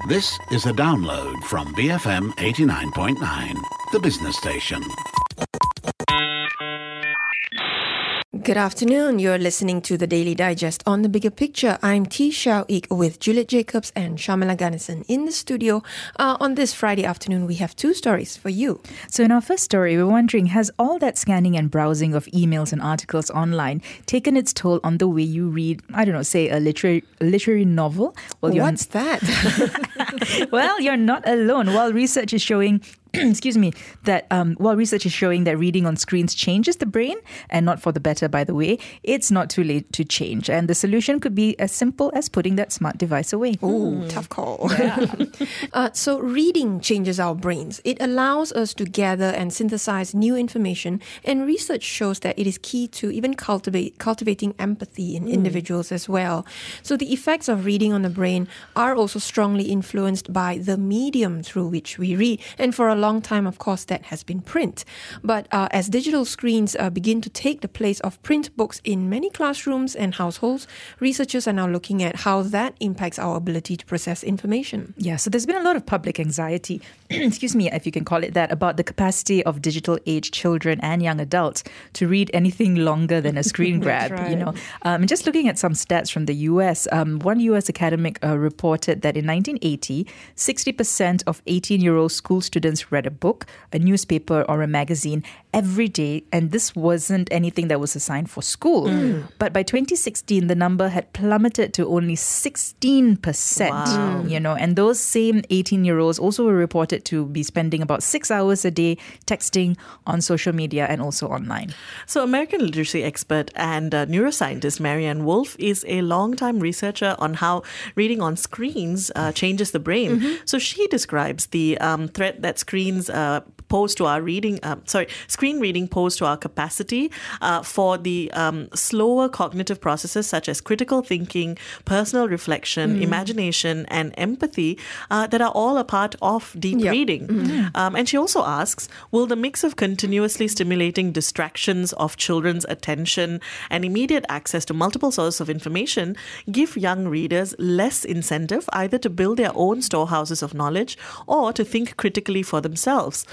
This is a download from BFM 89.9, the business station. Good afternoon. You're listening to the Daily Digest on The Bigger Picture. I'm T. Shao Ik with Juliet Jacobs and Shamala Ganesan in the studio. On this Friday afternoon, we have two stories for you. So in our first story, we're wondering, has all that scanning and browsing of emails and articles online taken its toll on the way you read, I don't know, say a literary novel? Well, what's that? Well, you're not alone. While research is showing that reading on screens changes the brain, and not for the better, by the way, it's not too late to change. And the solution could be as simple as putting that smart device away. Oh, tough call. Yeah. So reading changes our brains. It allows us to gather and synthesize new information, and research shows that it is key to even cultivating empathy in individuals as well. So the effects of reading on the brain are also strongly influenced by the medium through which we read. And for a long time, of course, that has been print. But as digital screens begin to take the place of print books in many classrooms and households, researchers are now looking at how that impacts our ability to process information. Yeah, so there's been a lot of public anxiety, if you can call it that, about the capacity of digital-age children and young adults to read anything longer than a screen grab. Right. And just looking at some stats from the US, one US academic reported that in 1980, 60% of 18-year-old school students read a book, a newspaper, or a magazine every day, and this wasn't anything that was assigned for school. But by 2016, the number had plummeted to only 16%. Wow. And those same 18-year-olds also were reported to be spending about 6 hours a day texting, on social media, and also online. So American literacy expert and neuroscientist Marianne Wolf is a long-time researcher on how reading on screens changes the brain. So she describes the threat that screen reading pose to our capacity for the slower cognitive processes such as critical thinking, personal reflection, imagination, and empathy that are all a part of deep reading. And she also asks, will the mix of continuously stimulating distractions of children's attention and immediate access to multiple sources of information give young readers less incentive either to build their own storehouses of knowledge or to think critically for themselves?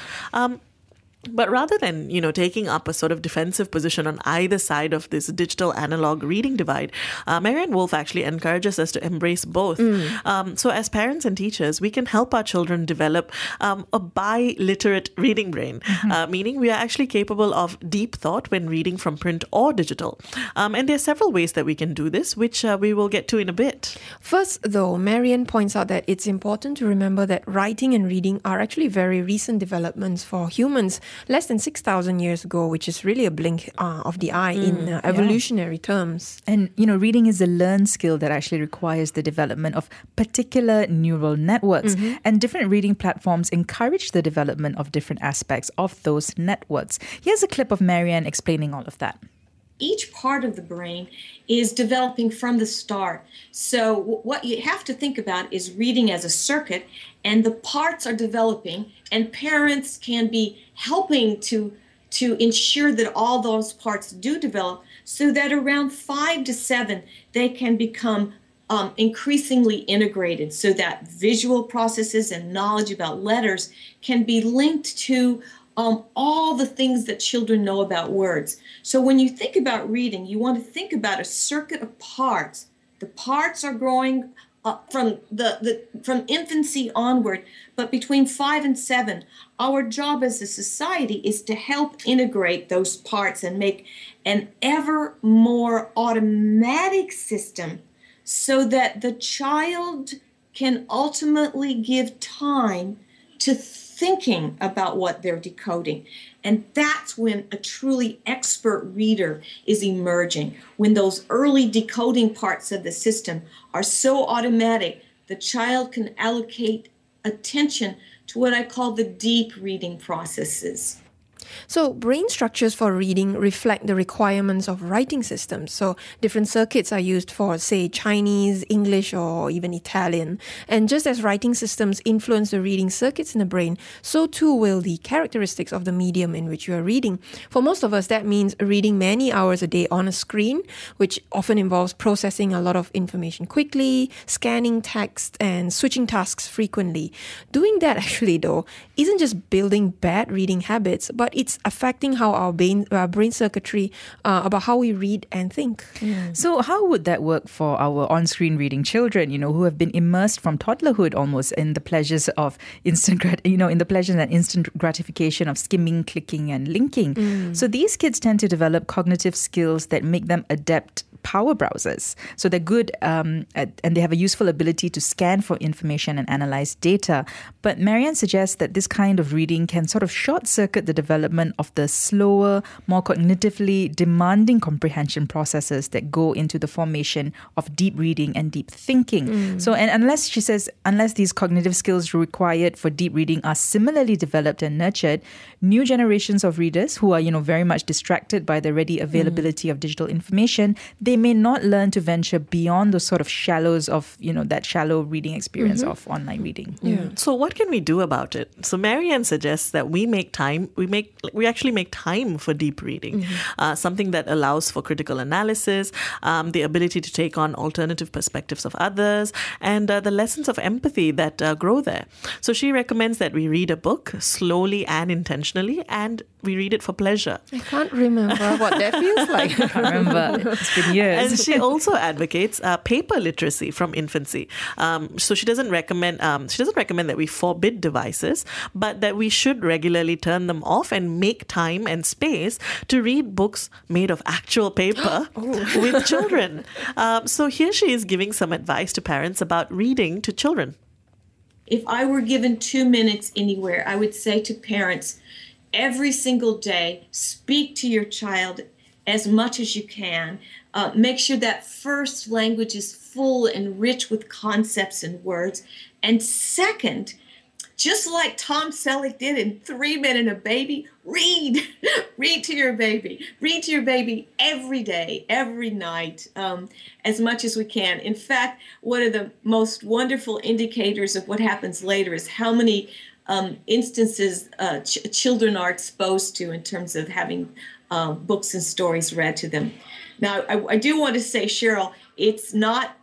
But rather than, taking up a sort of defensive position on either side of this digital analog reading divide, Marianne Wolf actually encourages us to embrace both. So as parents and teachers, we can help our children develop a biliterate reading brain, meaning we are actually capable of deep thought when reading from print or digital. And there are several ways that we can do this, which we will get to in a bit. First, though, Marianne points out that it's important to remember that writing and reading are actually very recent developments for humans. Less than 6,000 years ago, which is really a blink of the eye in evolutionary terms. And, reading is a learned skill that actually requires the development of particular neural networks. And different reading platforms encourage the development of different aspects of those networks. Here's a clip of Marianne explaining all of that. Each part of the brain is developing from the start. So what you have to think about is reading as a circuit, and the parts are developing, and parents can be helping to ensure that all those parts do develop so that around 5 to 7, they can become increasingly integrated so that visual processes and knowledge about letters can be linked to all the things that children know about words. So when you think about reading, you want to think about a circuit of parts. The parts are growing from infancy onward, but between 5 and 7, our job as a society is to help integrate those parts and make an ever more automatic system so that the child can ultimately give time to thinking about what they're decoding. And that's when a truly expert reader is emerging, when those early decoding parts of the system are so automatic, the child can allocate attention to what I call the deep reading processes. So brain structures for reading reflect the requirements of writing systems. So different circuits are used for, say, Chinese, English, or even Italian. And just as writing systems influence the reading circuits in the brain, so too will the characteristics of the medium in which you are reading. For most of us, that means reading many hours a day on a screen, which often involves processing a lot of information quickly, scanning text, and switching tasks frequently. Doing that actually, though, isn't just building bad reading habits, but it's affecting how our brain circuitry about how we read and think. So how would that work for our on-screen reading children, who have been immersed from toddlerhood almost in the pleasures of in the pleasures and instant gratification of skimming, clicking, and linking? So these kids tend to develop cognitive skills that make them adept power browsers. So they're good and they have a useful ability to scan for information and analyze data. But Marianne suggests that this kind of reading can sort of short-circuit the development of the slower, more cognitively demanding comprehension processes that go into the formation of deep reading and deep thinking. So, and unless these cognitive skills required for deep reading are similarly developed and nurtured, new generations of readers who are, very much distracted by the ready availability of digital information, they may not learn to venture beyond the sort of shallows of, that shallow reading experience of online reading. So what can we do about it? So Marianne suggests that we actually make time for deep reading, something that allows for critical analysis, the ability to take on alternative perspectives of others, and the lessons of empathy that grow there. So she recommends that we read a book slowly and intentionally, and we read it for pleasure. I can't remember what that feels like. I remember. It's been years. And she also advocates paper literacy from infancy. So she doesn't recommend that we forbid devices, but that we should regularly turn them off and make time and space to read books made of actual paper with children. So here she is giving some advice to parents about reading to children. If I were given 2 minutes anywhere, I would say to parents, every single day, speak to your child as much as you can. Make sure that first language is full and rich with concepts and words. And second, just like Tom Selleck did in 3 Men and a Baby, read. Read to your baby. Read to your baby every day, every night, as much as we can. In fact, one of the most wonderful indicators of what happens later is how many instances children are exposed to in terms of having books and stories read to them. Now, I do want to say, Cheryl, it's not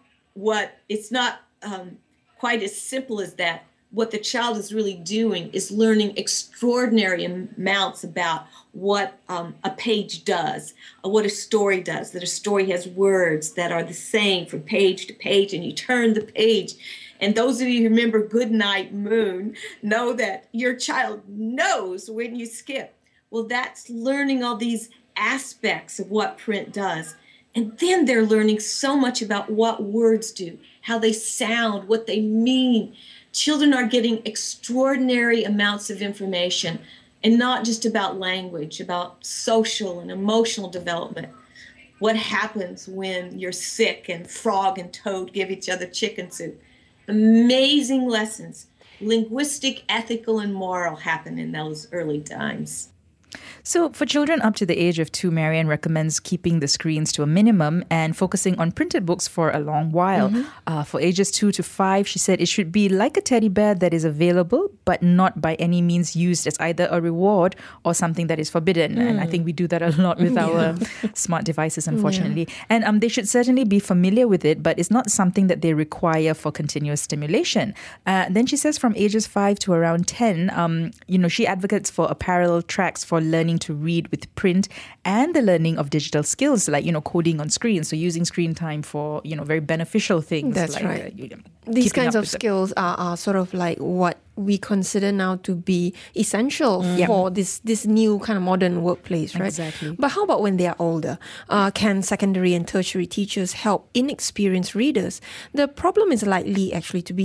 quite as simple as that. What the child is really doing is learning extraordinary amounts about what a page does, what a story does, that a story has words that are the same from page to page, and you turn the page. And those of you who remember Goodnight Moon know that your child knows when you skip. Well, that's learning all these aspects of what print does. And then they're learning so much about what words do, how they sound, what they mean. Children are getting extraordinary amounts of information, and not just about language, about social and emotional development. What happens when you're sick and Frog and Toad give each other chicken soup? Amazing lessons, linguistic, ethical, and moral, happen in those early times. So for children up to the age of 2, Marianne recommends keeping the screens to a minimum and focusing on printed books for a long while. For ages 2 to 5, she said it should be like a teddy bear that is available, but not by any means used as either a reward or something that is forbidden. And I think we do that a lot with our smart devices, unfortunately. And they should certainly be familiar with it, but it's not something that they require for continuous stimulation. Then she says from ages 5 to around 10, she advocates for a parallel tracks for learning to read with print and the learning of digital skills like, coding on screen. So using screen time for, very beneficial things. That's like, right. These kinds of skills are sort of like what we consider now to be essential for this new kind of modern workplace, right? Exactly. But how about when they are older? Can secondary and tertiary teachers help inexperienced readers? The problem is likely actually to be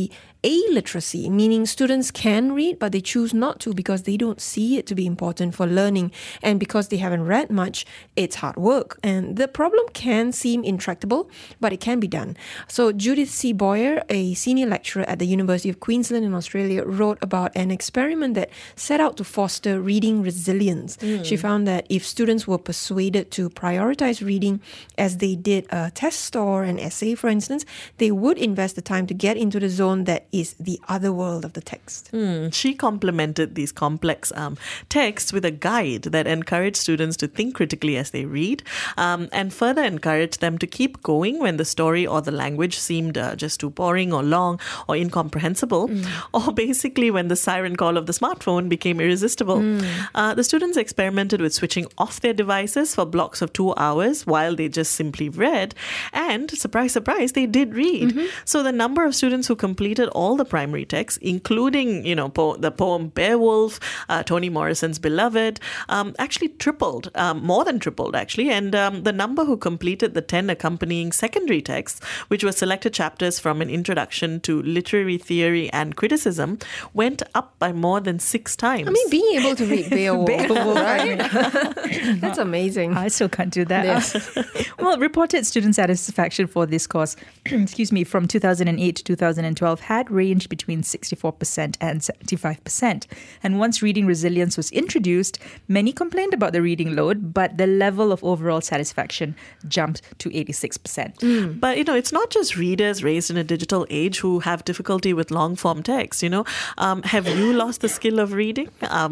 illiteracy, meaning students can read, but they choose not to because they don't see it to be important for learning. And because they haven't read much, it's hard work. And the problem can seem intractable, but it can be done. So Judith C. Boyer, a senior lecturer at the University of Queensland in Australia, wrote about an experiment that set out to foster reading resilience. She found that if students were persuaded to prioritize reading as they did a test or an essay, for instance, they would invest the time to get into the zone that is the other world of the text. She complemented these complex texts with a guide that encouraged students to think critically as they read, and further encouraged them to keep going when the story or the language seemed just too boring or long or incomprehensible, or basically when the siren call of the smartphone became irresistible. The students experimented with switching off their devices for blocks of 2 hours while they just simply read, and surprise, surprise, they did read. So the number of students who completed all the primary texts, including, the poem Beowulf, Toni Morrison's Beloved, actually tripled, more than tripled actually, and the number who completed the 10 accompanying secondary texts, which were selected chapters from an introduction to literary theory and criticism, went up by more than 6 times. I mean, being able to read Beowulf, right? That's amazing. I still can't do that. Yes. Well, reported student satisfaction for this course, from 2008 to 2012 had ranged between 64% and 75%. And once reading resilience was introduced, many complained about the reading load, but the level of overall satisfaction jumped to 86%. But, it's not just readers raised in a digital age who have difficulty with long-form text, Have you lost the skill of reading?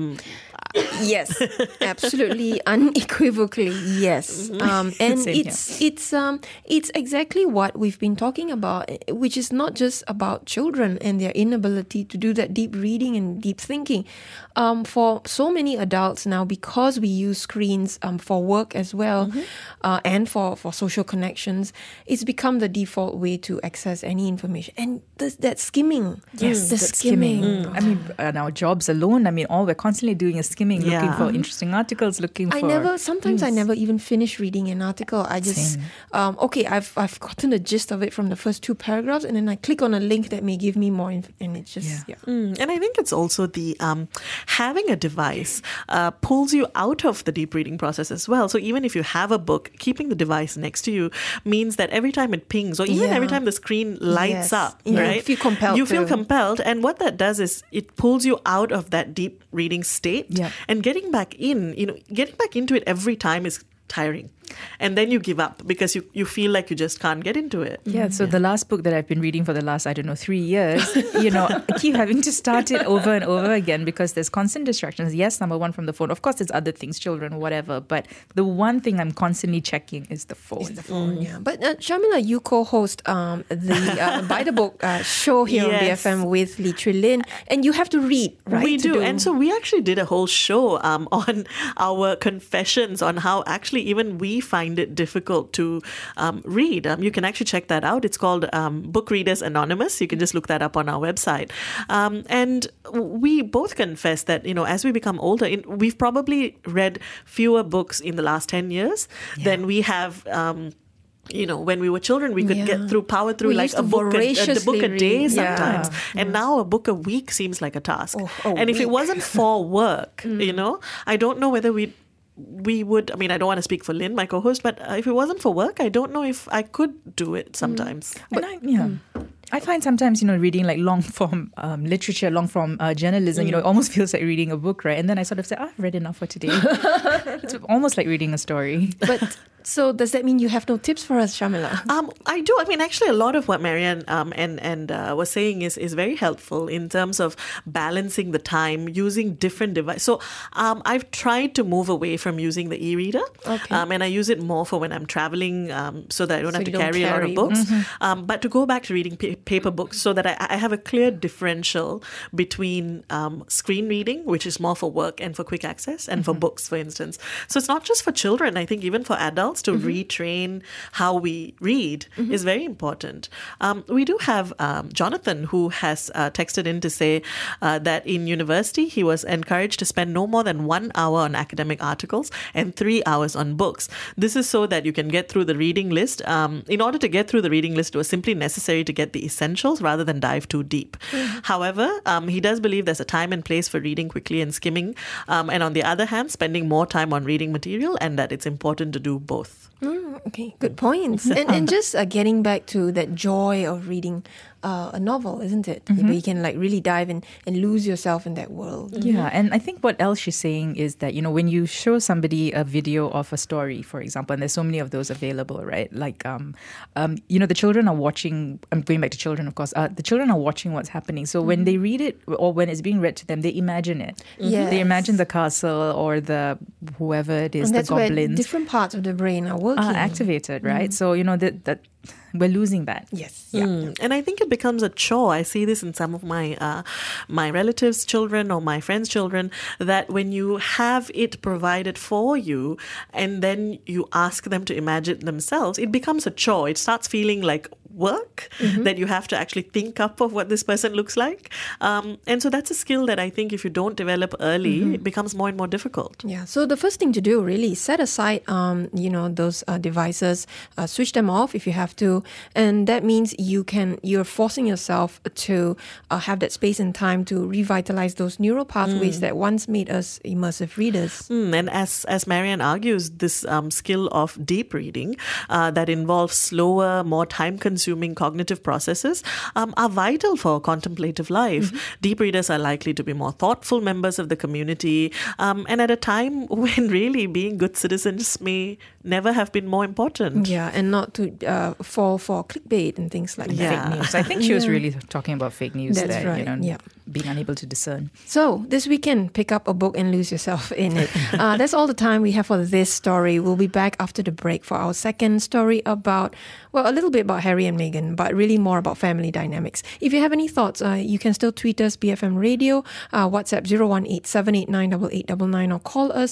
Yes, absolutely, unequivocally, yes. And it's exactly what we've been talking about, which is not just about children and their inability to do that deep reading and deep thinking. For so many adults now, because we use screens for work as well, and for social connections, it's become the default way to access any information. And that skimming, the skimming. I mean, in our jobs alone, all we're constantly doing is skimming, looking for interesting articles, I never even finish reading an article. I just, I've gotten the gist of it from the first 2 paragraphs, and then I click on a link that may give me more, and it's just, And I think it's also the having a device pulls you out of the deep reading process as well. So even if you have a book, keeping the device next to you means that every time it pings, or even every time the screen lights up, right? You feel compelled. And what that does is it pulls you out of that deep reading state, and getting back into it every time is tiring. And then you give up because you feel like you just can't get into it. So the last book that I've been reading for the last, 3 years, I keep having to start it over and over again because there's constant distractions. Yes, number one, from the phone. Of course, there's other things, children, whatever. But the one thing I'm constantly checking is the phone. But Sharmila, you co-host the By the Book show here on BFM with Lee Tri Lin. And you have to read, right? We do. And so we actually did a whole show on our confessions on how actually even we find it difficult to read. You can actually check that out. It's called Book Readers Anonymous. You can just look that up on our website. And we both confess that, as we become older, we've probably read fewer books in the last 10 years than we have when we were children, we could power through like a book a day sometimes. And now a book a week seems like a task. And if it wasn't for work, I don't know whether we would, I don't want to speak for Lynn, my co-host, but if it wasn't for work, I don't know if I could do it sometimes. But I find sometimes, reading like long-form literature, long-form journalism, it almost feels like reading a book, right? And then I sort of say, I've read enough for today. It's almost like reading a story. But so does that mean you have no tips for us, Sharmila? I do. Actually, a lot of what Marianne was saying is very helpful in terms of balancing the time, using different devices. So I've tried to move away from using the e-reader, and I use it more for when I'm traveling, so that I don't have to carry a lot of books. But to go back to reading paper books, so that I have a clear differential between screen reading, which is more for work and for quick access, and for books, for instance. So it's not just for children. I think even for adults, to retrain how we read is very important. We do have Jonathan, who has texted in to say that in university he was encouraged to spend no more than 1 hour on academic articles and 3 hours on books. This is so that you can get through the reading list. In order to get through the reading list, it was simply necessary to get the the essentials rather than dive too deep. However, he does believe there's a time and place for reading quickly and skimming, and on the other hand, spending more time on reading material, and that it's important to do both. Okay, good points. And just getting back to that joy of reading a novel, isn't it? Where you can like really dive in and lose yourself in that world. Yeah, and I think what else she's saying is that, when you show somebody a video of a story, for example, and there's so many of those available, right? Like, the children are watching, I'm going back to children, of course, the children are watching what's happening. So when they read it or when it's being read to them, they imagine it. Yes. They imagine the castle or the whoever it is, And the that's where goblins. different parts of the brain are working. Are activated, right? So, that we're losing that. Yes. And I think it becomes a chore. I see this in some of my my relatives' children or my friends' children, that when you have it provided for you and then you ask them to imagine themselves, it becomes a chore. It starts feeling like work, that you have to actually think up of what this person looks like. And so that's a skill that I think if you don't develop early, it becomes more and more difficult. Yeah. So the first thing to do really is set aside, those devices, switch them off if you have to, and that means you're forcing yourself to have that space and time to revitalize those neural pathways that once made us immersive readers. And as Marianne argues, this skill of deep reading that involves slower, more time-consuming cognitive processes are vital for contemplative life. Deep readers are likely to be more thoughtful members of the community, and at a time when really being good citizens may never have been more important. Yeah, and not to fall for clickbait and things like that. Fake news. I think she was really talking about fake news That's there, right. Yeah. being unable to discern. So this weekend, pick up a book and lose yourself in it. That's all the time we have for this story. We'll be back after the break for our second story about, a little bit about Harry and Meghan, but really more about family dynamics. If you have any thoughts, you can still tweet us, BFM Radio, WhatsApp 018-789-8899, or call us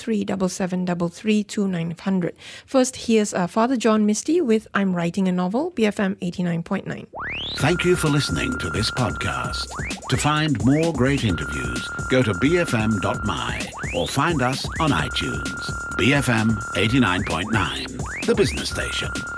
0377332900. First, here's Father John Misty with I'm Writing a Novel, BFM 89.9. Thank you for listening to this podcast. To find more great interviews, go to bfm.my or find us on iTunes. BFM 89.9, the business station.